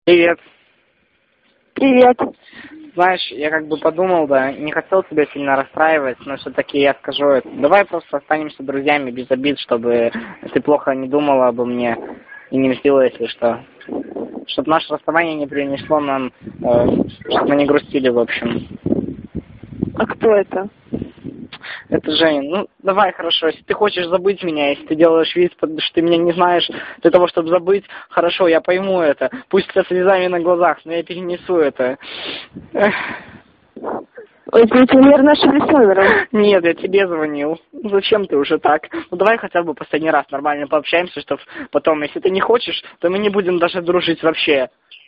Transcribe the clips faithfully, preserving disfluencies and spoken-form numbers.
Привет. Привет. Знаешь, я как бы подумал, да, не хотел тебя сильно расстраивать, но все-таки я скажу это. Давай просто останемся друзьями без обид, чтобы ты плохо не думала обо мне и не мстила, если что. Чтобы наше расставание не принесло нам, э, чтобы мы не грустили, в общем. А кто это? Это Женя. Ну, давай, хорошо. Если ты хочешь забыть меня, если ты делаешь вид, что ты меня не знаешь, для того, чтобы забыть, хорошо, я пойму это. Пусть со слезами на глазах, но я перенесу это. Эх. Ой, ты, наверное, ошиблись номером. Нет, я тебе звонил. Ну, зачем ты уже так? Ну, давай хотя бы последний раз нормально пообщаемся, чтобы потом, если ты не хочешь, то мы не будем даже дружить вообще.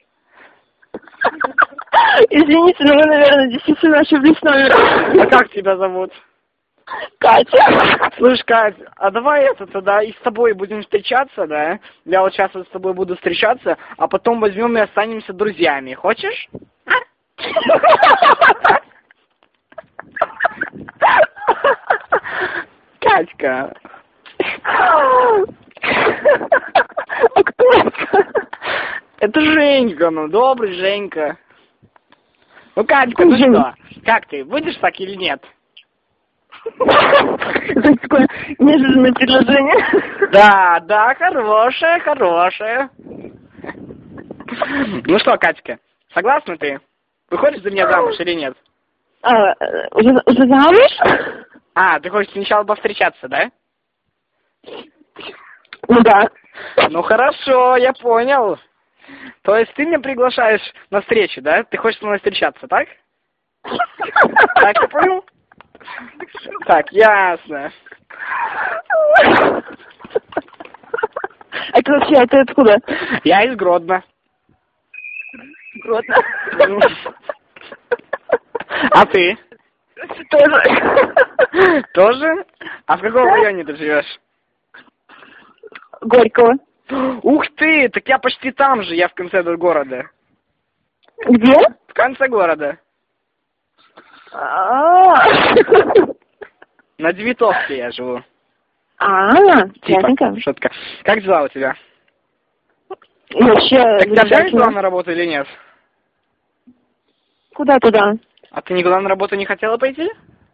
Извините, но мы, наверное, действительно ошиблись номером. А как тебя зовут? Катя. Слышь, Кать, а давай это тогда и с тобой будем встречаться, да? Я вот сейчас вот с тобой буду встречаться, а потом возьмем и останемся друзьями. Хочешь? Катька. А кто это? Это Женька, ну, добрый Женька. Ну, Катька, ну что? Как ты, будешь так или нет? Это такое неожиданное предложение. Да, да, хорошее, хорошее. Ну что, Катька, согласна ты? Выходишь за меня замуж или нет? А, уже, уже замуж? А, ты хочешь сначала повстречаться, да? Ну да. Ну хорошо, я понял. То есть ты меня приглашаешь на встречу, да? Ты хочешь со мной встречаться, так? Так, я понял? Так, ясно. А ты вообще, а ты откуда? Я из Гродно. Гродно. А ты? Тоже. Тоже? А в каком районе ты живешь? Горького. Ух ты, так я почти там же, я в конце города. Где? В конце города. А. На Девятовке я живу. А, Типа, ясненько. шутка. Как дела у тебя? Вообще, Так тебя взяли замечательно. туда на работу или нет? Куда туда? А ты никуда на работу не хотела пойти?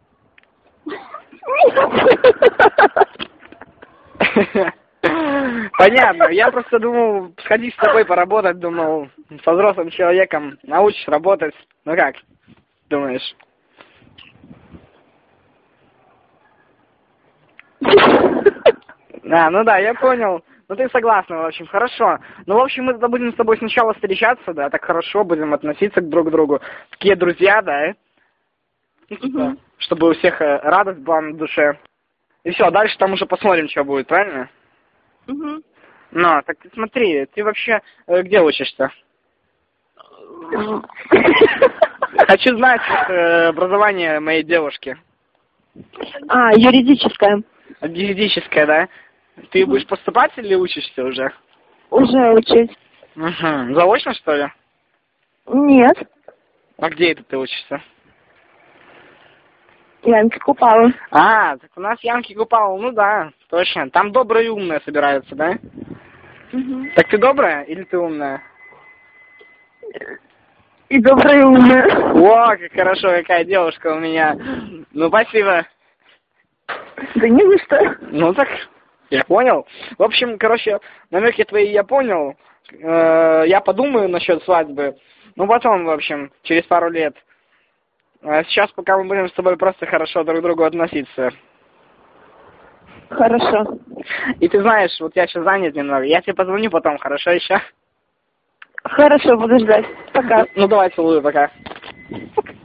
Понятно. Я просто думал, сходить с тобой поработать, думал, со взрослым человеком научишь работать. Ну как, думаешь? А, ну да, я понял. Ну ты согласна, в общем, хорошо. Ну, в общем, мы тогда будем с тобой сначала встречаться, да, так хорошо, будем относиться друг к другу. Такие друзья, да, Угу. чтобы у всех э, радость была на душе. И все, дальше там уже посмотрим, что будет, правильно? Угу. Ну, так ты смотри, ты вообще э, где учишься? Хочу знать э, образование моей девушки. А, юридическое. Юридическое, да? Ты будешь поступать или учишься уже? Уже учусь. Угу. Заочно, что ли? Нет. А где это ты учишься? Янки Купала. А, так у нас Янки Купала, ну да, точно. Там добрые и умные собираются, да? Угу. Так ты добрая или ты умная? И добрая и умная. О, как хорошо, какая девушка у меня. Ну, спасибо. Да не за что. Ну так, я понял. В общем, короче, намеки твои я понял. Э, я подумаю насчет свадьбы. Ну, потом, в общем, через пару лет. А сейчас, пока мы будем с тобой просто хорошо друг к другу относиться. Хорошо. И ты знаешь, вот я сейчас занят немного. Я тебе позвоню потом, хорошо еще? Хорошо, буду ждать. Пока. Ну, давай, целую, пока.